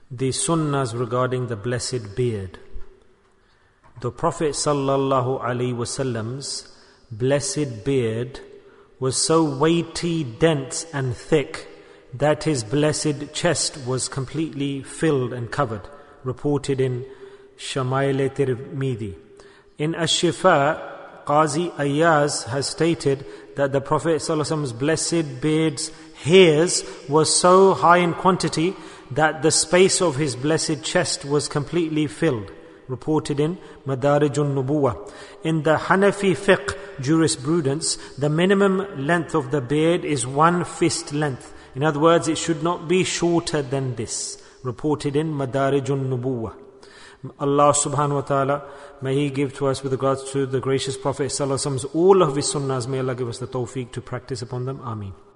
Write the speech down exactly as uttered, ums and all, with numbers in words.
the sunnahs regarding the blessed beard. The Prophet sallallahu alaihi wasallam's blessed beard was so weighty, dense and thick that his blessed chest was completely filled and covered, reported in Shama'il Tirmidhi. In Ash-Shifa, Qazi Ayaz has stated that the Prophet ﷺ's blessed beard's hairs was so high in quantity that the space of his blessed chest was completely filled, reported in Madarijun Nubuwah. In the Hanafi fiqh jurisprudence, the minimum length of the beard is one fist length. In other words, it should not be shorter than this, reported in Madarijun Nubuwah. Allah subhanahu wa ta'ala, may He give to us with regards to the gracious Prophet sallallahu alaihi wasallam all of his sunnahs. May Allah give us the tawfiq to practice upon them. Ameen.